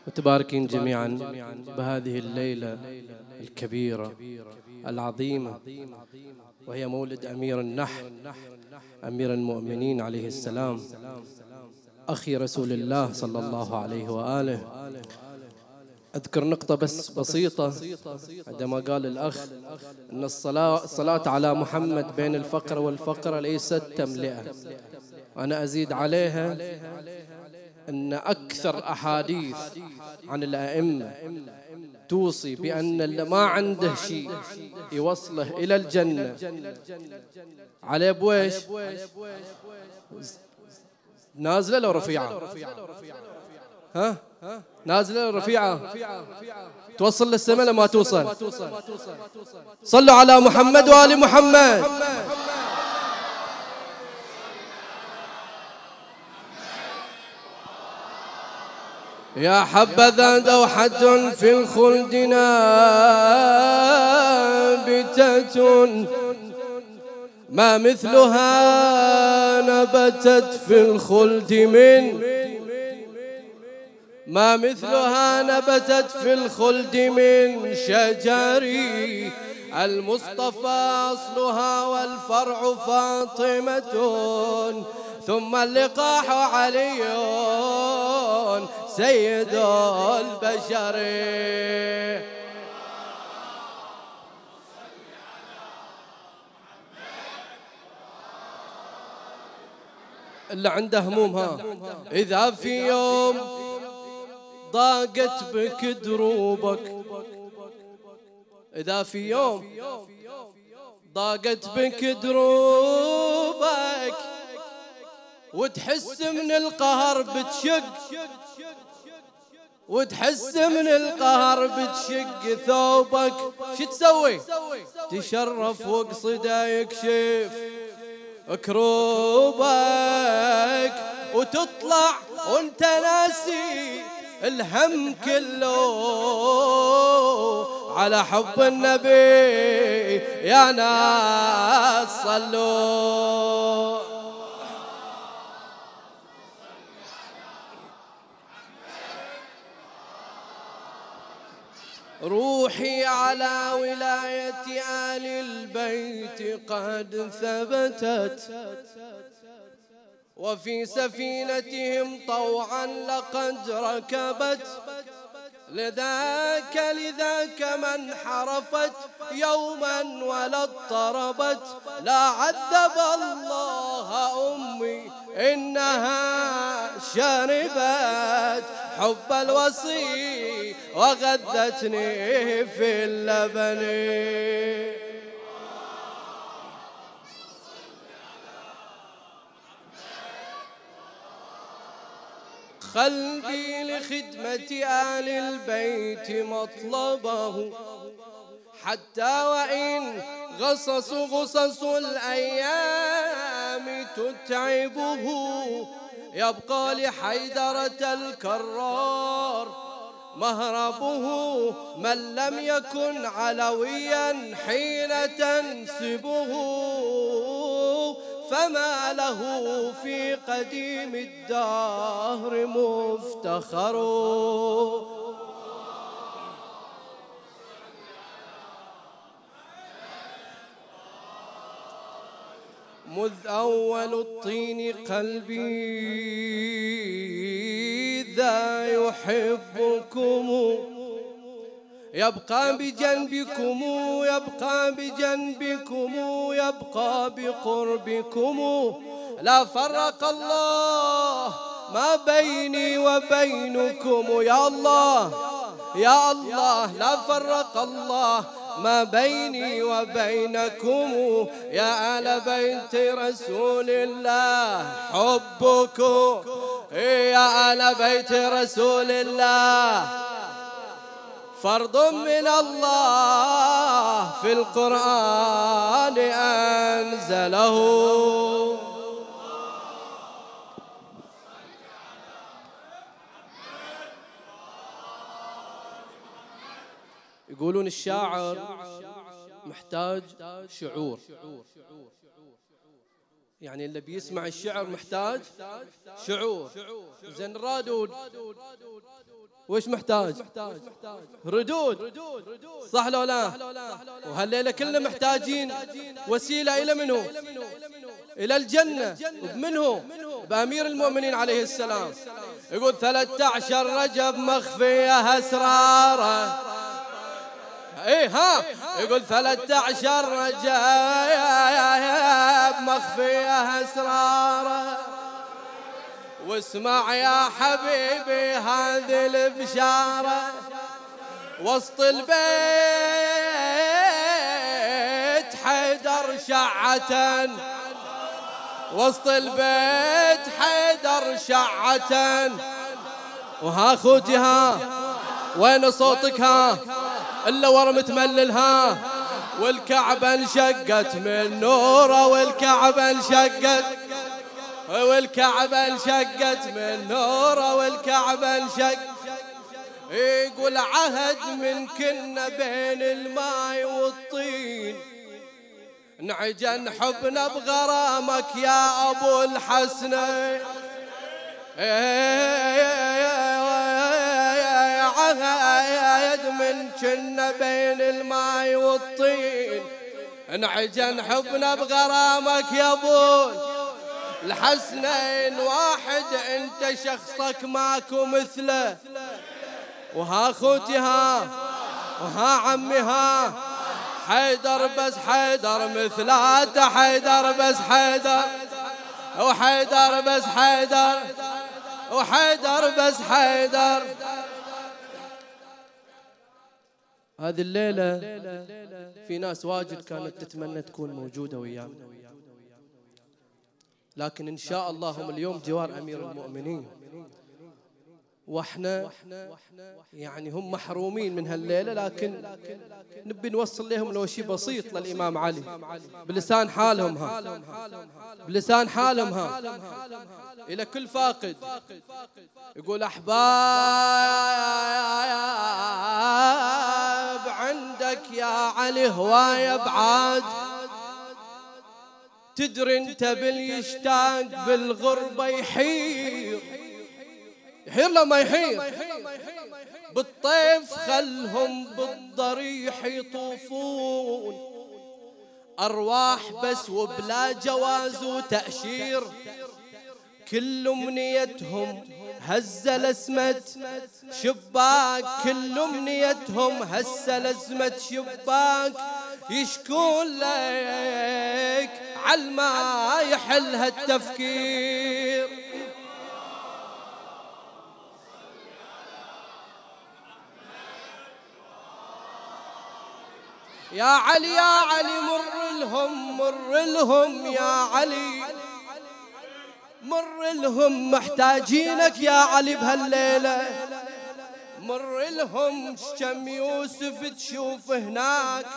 متباركين جميعا بهذه الليلة الكبيرة العظيمة، وهي مولد أمير النحل أمير المؤمنين عليه السلام، أخي رسول الله صلى الله عليه وآله. أذكر نقطة بس بسيطة عندما قال الأخ أن الصلاة على محمد بين الفقرة والفقرة ليست تملئة. أنا أزيد عليها أن أكثر أحاديث عن الأئمة توصي بأن اللي ما عنده شيء يوصله إلى الجنة عليه بويش نازلة لو رفيعة، ها نازلة لو رفيعة توصل للسماء لما توصل. صلوا على محمد وآل محمد. يا حبذا دوحة في الخلد نابتة ما مثلها نبتت في الخلد ما مثلها نبتت في الخلد من شجري المصطفى أصلها والفرع فاطمة ثم اللقاح علي سيد البشر. اللي عنده همومها إذا في يوم ضاقت بك دروبك، إذا في يوم ضاقت بك دروبك وتحس من القهر بتشق، وتحس من القهر بتشق ثوبك، شو تسوي؟ تشرف واقصده يكشف كروبك وتطلع وانت ناسي الهم كله على حب النبي. يا ناس صلوا. روحي على ولاية آل البيت قد ثبتت، وفي سفينتهم طوعا لقد ركبت، لذاك من حرفت يوما ولا اضطربت. لا عذب الله أمي إنها شربت حب الوصي وغذتني في اللبن. قلبي لخدمة آل البيت مطلبه، حتى وإن غصص الأيام تتعبه، يبقى لحيدرة الكرار مهربه. من لم يكن علويا حين تنسبه، فما له في قديم الدهر مفتخر. مذ أول الطين قلبي ذا يحبكم، يبقى بجنبكم يبقى بجنبكم يبقى بقربكم. لا فرق الله ما بيني وبينكم. يا الله يا الله لا فرق الله ما بيني وبينكم. يا آل بيت رسول الله حبكم، يا آل بيت رسول الله فرض من الله في القرآن أنزله. يقولون الشاعر محتاج شعور، يعني اللي بيسمع الشعر محتاج شعور. زين الرادود وش محتاج؟ ردود، صح لو لا؟ وهالليلة كلنا محتاجين وسيلة إلى منه؟ إلى الجنة. ومنه؟ بأمير المؤمنين عليه السلام. يقول 13 رجب مخفية أسراره. ايه ها، يقول 13 رجب مخفية أسراره. واسمع يا حبيبي هذه البشارة، وسط البيت حيدر شعة، وسط البيت حيدر شعة. وها خوتي ها، وين صوتك ها؟ إلا ورا متملل ها. والكعبة انشقت من نوره، والكعبة انشقت، والكعبة انشقت من نوره، والكعبة انشقت. يقول عهد من كنا بين الماء والطين، نعجن حبنا بغرامك يا أبو الحسنين. عهد من كنا بين الماء والطين، نعجن حبنا بغرامك يا أبو الحسنين. واحد انت شخصك ماكو مثله. وها خوتي ها، وها عمي ها، حيدر بس حيدر مثلاته، حيدر بس حيدر، وحيدر بس حيدر، وحيدر بس حيدر. هذه الليلة في ناس واجد كانت تتمنى تكون موجودة ويانا، لكن إن شاء الله هم اليوم جوار أمير المؤمنين، واحنا يعني هم محرومين من هالليلة، لكن نبي نوصل لهم لو شيء بسيط للإمام علي بلسان حالهم ها، بلسان حالهم ها، إلى كل فاقد. يقول أحباب عندك يا علي هواية بعاد، تدري انت باليشتاق بالغربة يحير، يحير لما يحير. بالطيف خلهم بالضريح يطوفون، أرواح بس وبلا جواز وتأشير. كل أمنيتهم هزة لسمة شباك، كل أمنيتهم هزة لسمة شباك. يشكون لك عالما يحل هالتفكير. يا علي يا علي مر لهم، مر لهم يا علي، مر لهم محتاجينك يا علي بهالليلة. مر لهم شم يوسف تشوف هناك،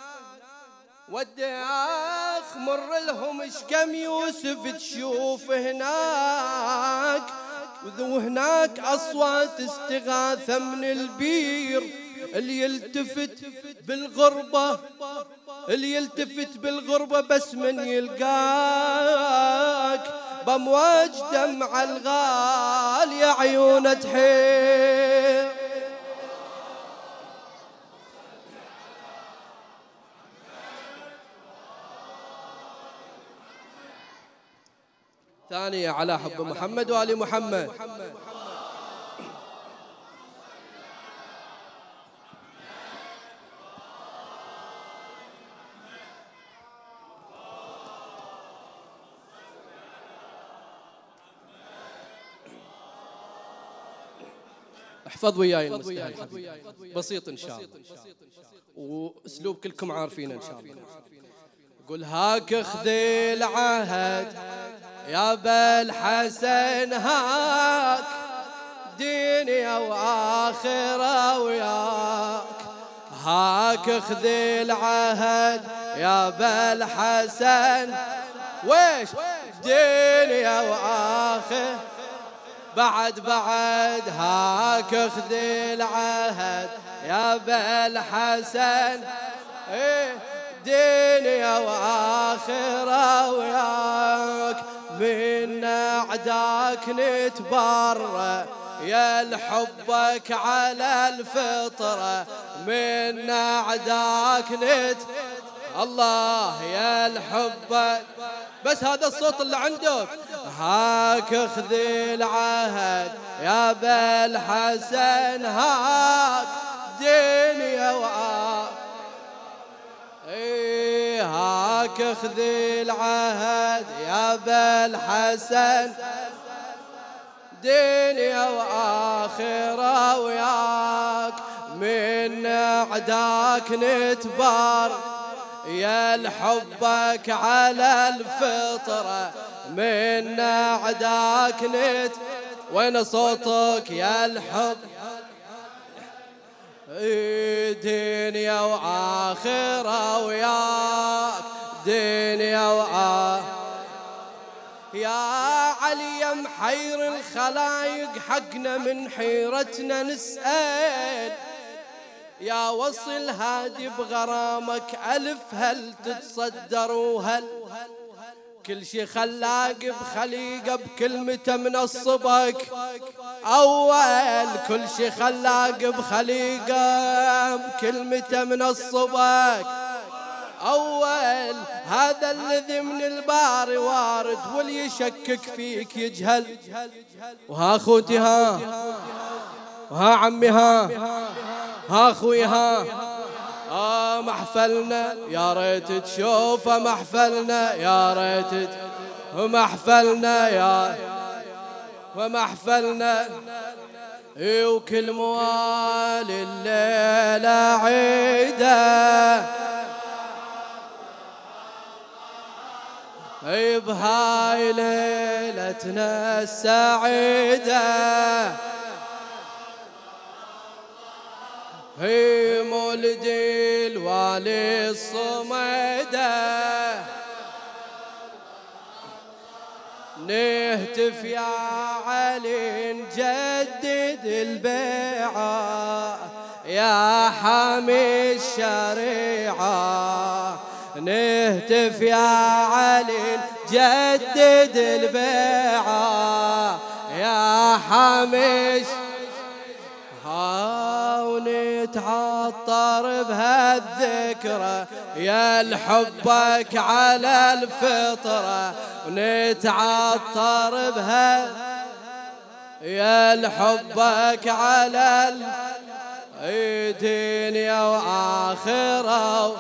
وداخ مر لهم شكم يوسف تشوف هناك. وهناك أصوات استغاثة من البير، اللي يلتفت بالغربة، اللي يلتفت بالغربة بس من يلقاك بأمواج دمع الغالية عيونه تحير. ثانية على حب محمد وآل محمد. احفظ وياي المستهل حبيبي، بسيط إن شاء الله، وأسلوب كلكم عارفين إن شاء الله. قل هاك اخذي العهد يا بالحسن، هاك دنيا وآخرة وياك. هاك اخذي العهد يا بالحسن، ويش دنيا وآخرة. بعد هاك اخذي العهد يا بالحسن، دنيا وآخرة وياك. من أعداك نتبرأ يا لحبك على الفطرة من أعداك الله يا لحبك. بس هذا الصوت اللي عندك. هاك اخذي العهد يا بالحسن هاك دنيا وآخرة. هاك اخذي العهد يا بالحسن دنيا وآخرة وياك من أعداك نتبار. يا لحبك على الفطرة من أعداك وين صوتك يا الحب؟ دنيا وآخرة وياك دنيا وآخرة. يا علي يا محير الخلايق حقنا من حيرتنا نسأل. يا وصل هادي بغرامك ألف هل تتصدر وهل كل شي خلاق بخليقه بكلمته منصبك أول. كل شي خلاق بخليقه بكلمته منصبك أول. هذا الذي من البار وارد واللي يشكك فيك يجهل. وها أخوتي ها وها عمي ها أخوي ها محفلنا يا ريت تشوفه محفلنا يا ريت محفلنا يا ومحفلنا. وكل موال الليلة عيده بهاي ليلتنا السعيدة. هي مولد الوالي الصميدة نهتف يا علي نجدد البيعة يا حامي الشريعة. نهتف يا علي نجدد البيعة يا حامي ونتعطر بهالذكرى يا لحبك على الفطرة. ونتعطر يا لحبك على دنيا وآخرة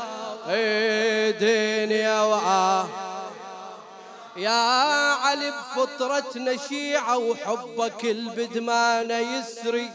دنيا وآخرة. يا علي بفطرتنا شيعة وحبك البدمان يسري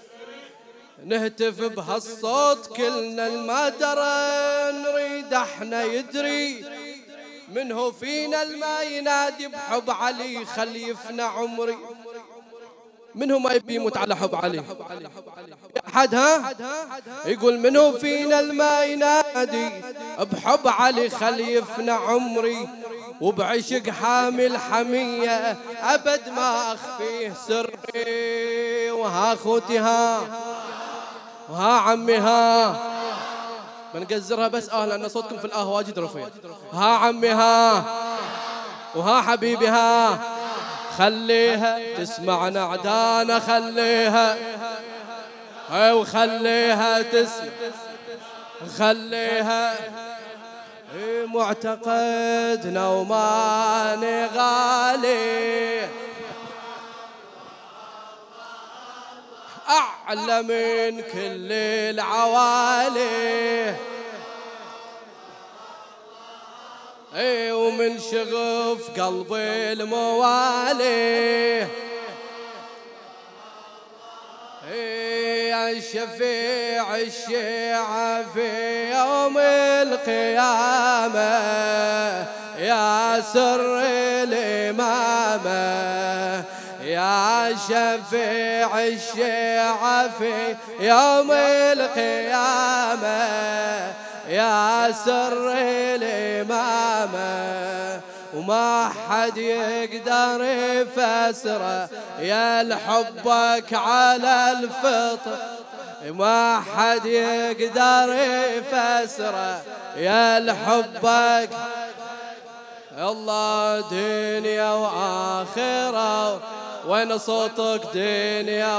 نهتف بهالصوت كلنا المدرة نريد احنا يدري منه فينا الما ينادي بحب علي خلي يفنى عمري. منه ما يبي يموت على حب علي؟ أحد ها يقول منه فينا الما ينادي بحب علي خلي يفنى عمري. وبعشق حامل حمية أبد ما أخفيه سري. وها أخوتي ها وها عمي ها بنقزرها بس لأن صوتكم في واجد رفيع. ها عمي ها وها حبيبي ها خليها تسمعنا عدانا خليها وخليها تسمع خليها معتقدنا وما نغالي أعلى من كل العوالي. ومن شغف قلبي الموالي يا شفيع الشيعة في يوم القيامة يا سر الإمامة يا شفيع الشيعة في يوم القيامة يا سر الإمامة. وما حد يقدر يفسره يا لحبك على الفطر. ما حد يقدر يفسره يا لحبك الله دنيا وآخرة وين صوتك دنيا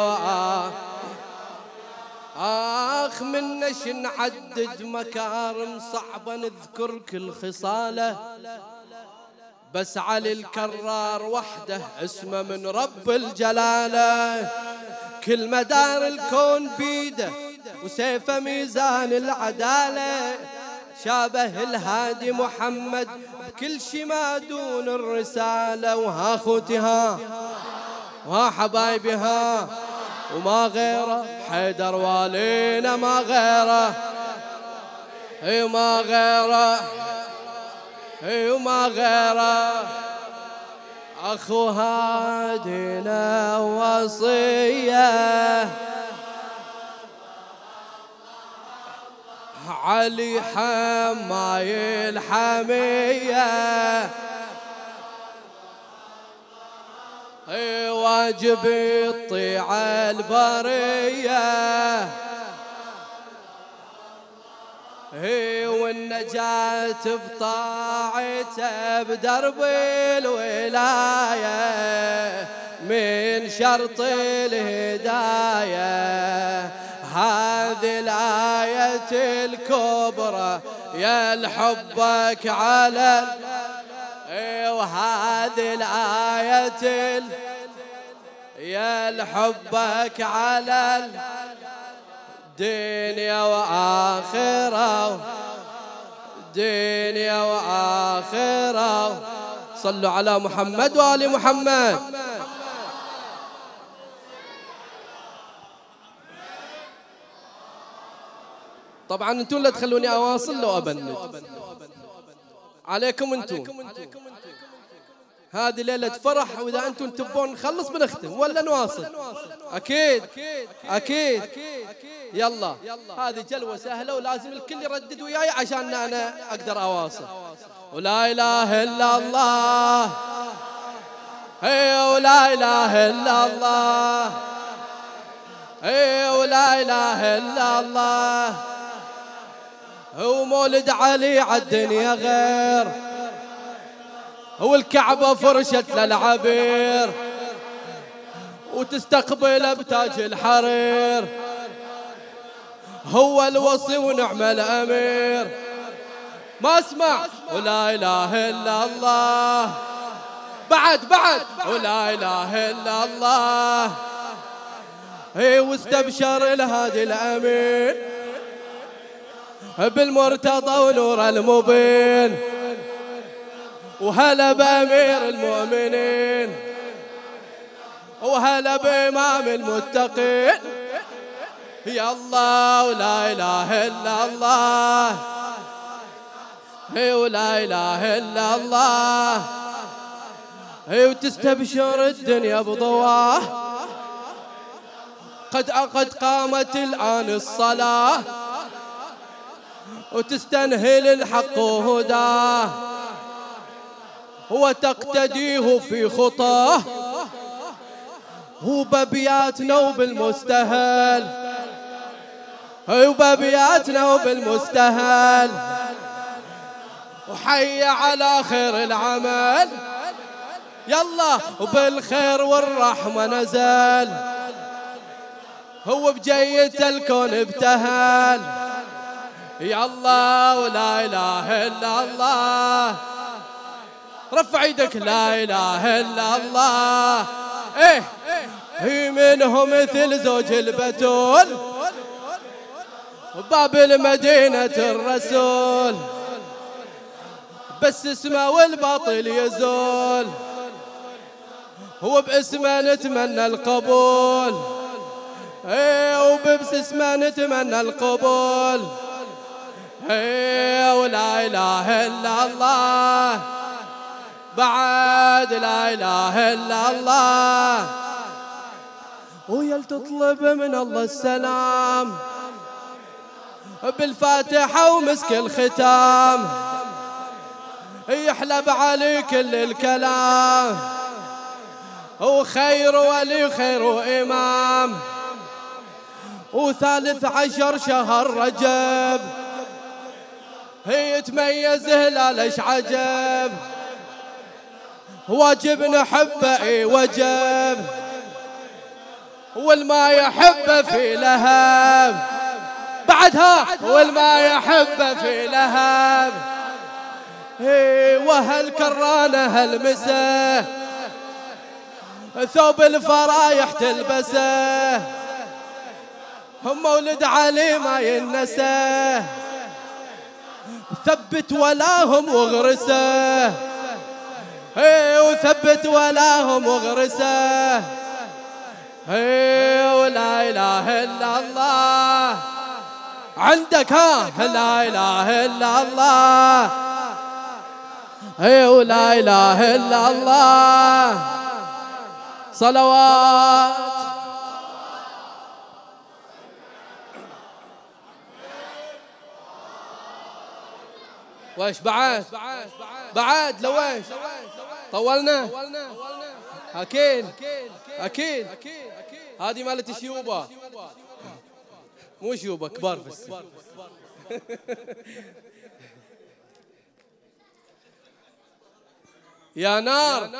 آخ منش نعدد مكارم صعبة نذكر كل خصاله، بس علي الكرار وحده اسمه من رب الجلالة. كل مدار الكون بيده وسيفه ميزان العدالة، شابه الهادي محمد بكل شي ما دون الرسالة. وها خوتي ها وها حبايبي ها وما غيره، حيدر والينا ما غيره، اي ما غيره، اي وما غيره. اخو هادينا وصيه علي حماي الحميه، واجب يطيع البريه، والنجاة بطاعته بدرب الولاية من شرط الهداية. هذه الآية الكبرى يا الحبك على وهذه الآية يا الحبك على دنيا وآخرة، دنيا وآخرة. صلوا على محمد وآل محمد. طبعا انتم لا تخلوني اواصل لو ابند عليكم انتم. هذه ليلة فرح، وإذا أنتم تبون نخلص بنختم ولا نواصل؟ أكيد أكيد. يلا هذه جلوة سهلة ولازم الكل يردد وياي عشان أنا أقدر أواصل. ولا إله إلا الله، ولا إله إلا الله، ولا إله إلا الله. ومولد علي عالدنيا غير، والكعبة فرشت للعبير وتستقبل بتاج الحرير. هو الوصي ونعم الأمير. ما اسمع ولا إله إلا الله، بعد ولا إله إلا الله. واستبشر الهادي الأمين بالمرتضى ونور المبين. وهلا بأمير المؤمنين، وهلا بإمام المتقين. يا الله ولا إله إلا الله، ولا إله إلا الله. وتستبشر الدنيا بضواه، قد قامت الآن الصلاة، وتستنهل الحق وهداه، وتقتديه في خطاه. وبابياتنا وبالمستهل، وبابياتنا وبالمستهل. وحي على خير العمل، يلا وبالخير والرحمة نزل. هو بجية الكون ابتهل. يا الله ولا إله إلا الله. رفع ايدك لا إله إلا الله. هي منهم مثل زوج البتول باب المدينة الرسول، بس اسمه والباطل يزول. هو باسمه نتمنى القبول، وبس اسمه نتمنى القبول. ولا إله إلا الله، بعد لا إله إلا الله. ويل تطلب من الله السلام بالفاتحة ومسك الختام. يحلب علي كل الكلام، وخير ولي خير إمام. و13 شهر رجب هي تميز هلالش عجب. واجب نحبه اي وجب، والما يحبه في لهب بعدها، والما يحبه في لهب. وهالكرانة هالمسه ثوب الفرايح تلبسه، هم ولد علي ما ينسى، ثبت ولاهم وغرسه، وثبت ولاهم وغرسه. ولا اله الا الله عندك لا اله الا الله، ولا اله الا الله. صلوات. ويش بعد لو ويش طولنا اكيد هذه مالت شيوبه مو شيوبه كبار في السن. يا نار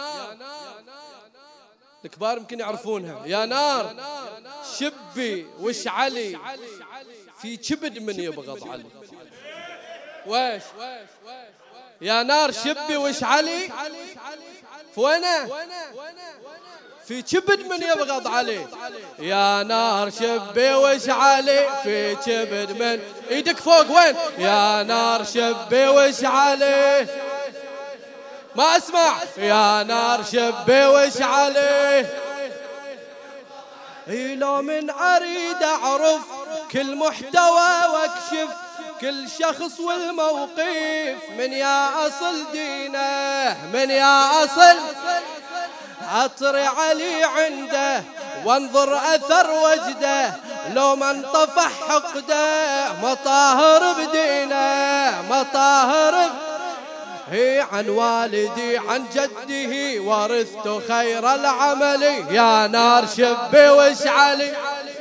الكبار يمكن يعرفونها. يا نار شبي وش علي في كبد من يبغض علي. ويش يا نار شبي وش علي فوينه في كبد من يبغض علي. يا نار شبي وش علي في كبد من ايدك فوق وين. يا نار شبي وش علي ما اسمع. يا نار شبي وش علي. لو من اريد اعرف كل محتوى واكشف كل شخص والموقف من يا اصل دينه من يا اصل عطر علي عنده وانظر اثر وجده لو ما انطفح حقده مطاهر بدينه مطاهر. عن والدي عن جده ورثت خير العمل. يا نار شبي وش علي.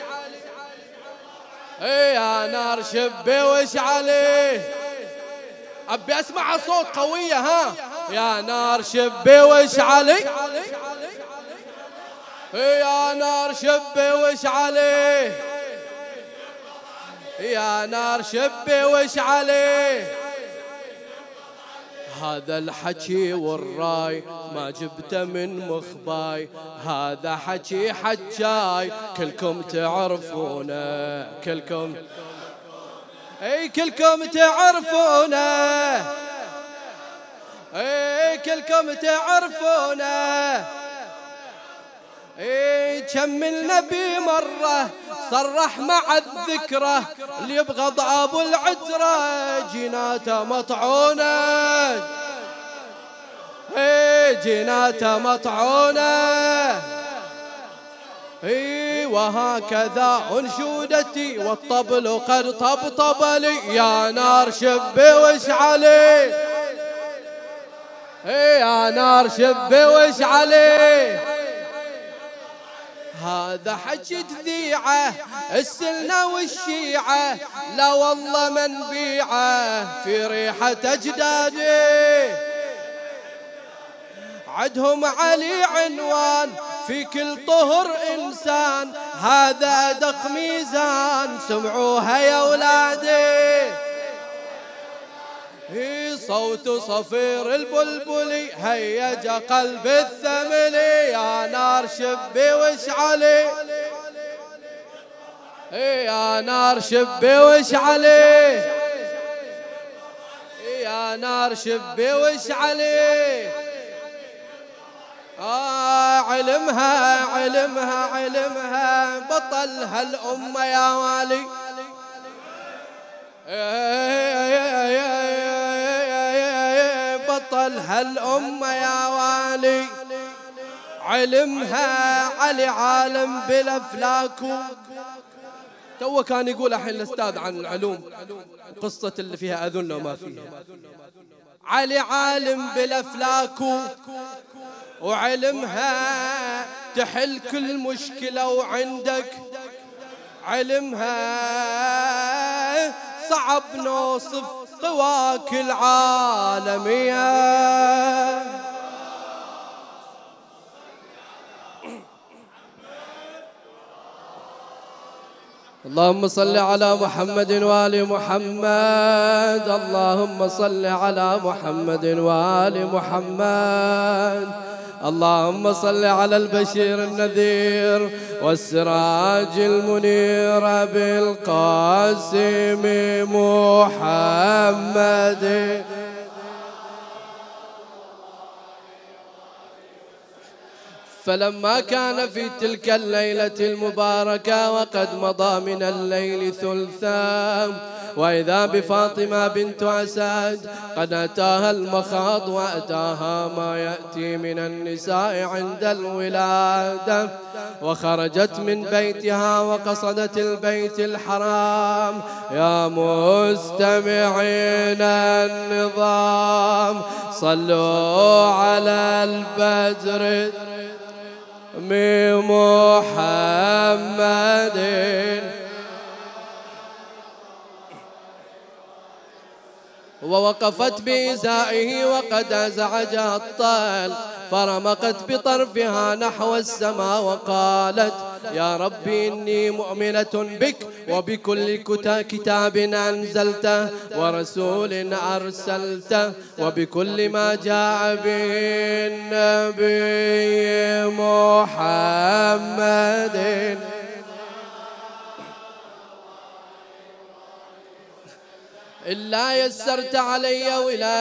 يا نار شبي وش علي. ابي اسمع صوت قوية يا نار شبي وش علي. يا نار شبي وش علي. يا نار شبي وش علي. هذا الحكي والراي ما جبته من مخباي هذا حكي حجاي كلكم تعرفونه كلكم كلكم تعرفونه كلكم تعرفونه. كم النبي مرة صرح مع الذكرى اللي يبغض ابو العترة جيناته مطعونة جيناته مطعونة. وهكذا انشودتي والطبل قد طبطب لي. يا نار شبي وش علي. يا نار شبي وش علي. هذا حكي تذيعه السنة والشيعة لا والله منبيعه في ريحة أجدادي عدهم علي عنوان في كل طهر إنسان هذا أدق ميزان سمعوها يا أولادي. صوت صفير البلبلي هيج قلب الثملي. يا نار شبي وش علي. يا نار شبي وش علي. يا نار شبي وش علي. علمها علمها علمها بطلها الأمة يا والي. بطلها الأمة يا والي. علمها علي عالم بالأفلاك. تو كان يقول الحين الأستاذ عن العلوم قصة اللي فيها أذن وما فيها. علي عالم بالأفلاك وعلمها تحل كل مشكلة وعندك علمها صعب نوصف قواك العالمية. اللهم صل على محمد وآل محمد. اللهم صل على محمد وآل محمد. اللهم صل على البشير النذير والسراج المنير أبي القاسم محمد. فلما كان في تلك الليلة المباركة وقد مضى من الليل ثلثا، وإذا بفاطمة بنت أسد قد أتاها المخاض وأتاها ما يأتي من النساء عند الولادة، وخرجت من بيتها وقصدت البيت الحرام. يا مستمعين النظام صلوا على البدر محمد. ووقفت بإزائه وقد أزعجها الطل، فرمقت بطرفها نحو السماء وقالت: يا ربي إني مؤمنة بك وبكل كتاب أنزلته ورسول أرسلته وبكل ما جاء به النبي محمد. إلا يسرت علي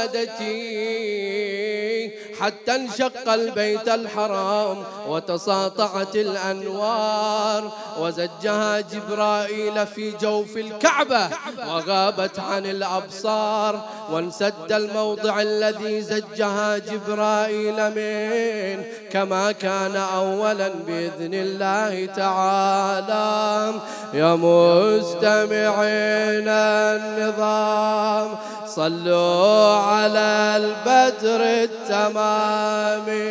ولادتي حتى انشق البيت الحرام وتساطعت الأنوار، وزجها جبرائيل في جوف الكعبة وغابت عن الأبصار، وانسد الموضع الذي زجها جبرائيل منه كما كان أولا بإذن الله تعالى. يا مستمعين النظام صلوا على البدر التمام.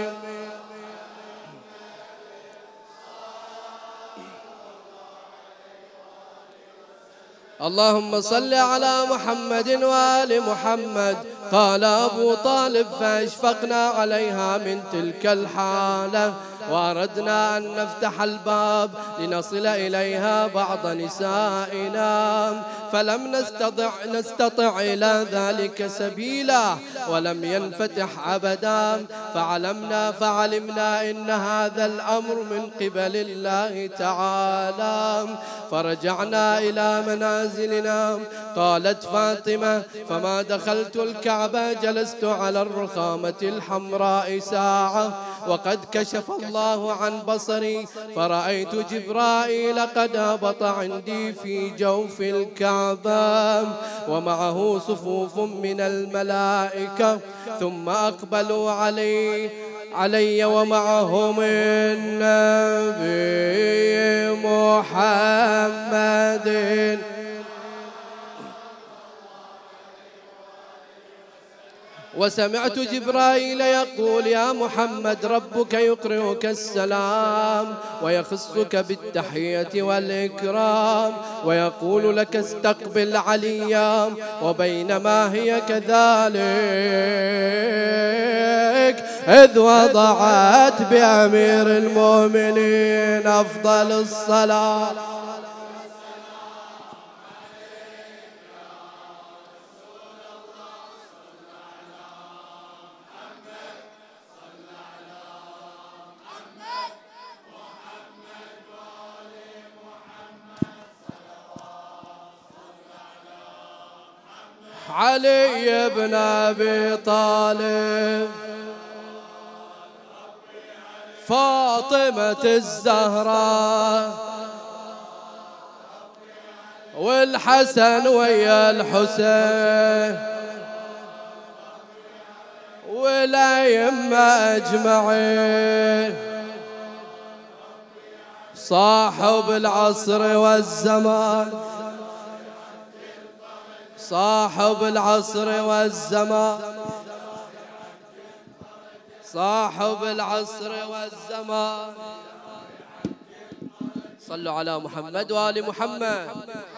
اللهم صل على محمد وآل محمد. قال أبو طالب: فأشفقنا عليها من تلك الحالة، وأردنا أن نفتح الباب لنصل إليها بعض نسائنا، فلم نستطع إلى ذلك سبيلا، ولم ينفتح أبدا، فعلمنا إن هذا الأمر من قبل الله تعالى، فرجعنا إلى منازلنا. قالت فاطمة: فما دخلت الكعبة جلست على الرخامة الحمراء ساعة، وقد كشف الله عن بصري فرأيت جبرائيل قد هبط عندي في جوف الكعبة ومعه صفوف من الملائكة، ثم أقبلوا علي ومعهم النبي محمد. وسمعت جبرائيل يقول: يا محمد ربك يقرئك السلام ويخصك بالتحية والإكرام ويقول لك استقبل عليا. وبينما هي كذلك إذ وضعت بأمير المؤمنين أفضل الصلاة علي بن أبي طالب، فاطمة الزهراء، والحسن ويا الحسين، والأئمة أجمعين، صاحب العصر والزمان، صاحب العصر والزمان، صاحب العصر والزمان. صلوا على محمد وآل محمد.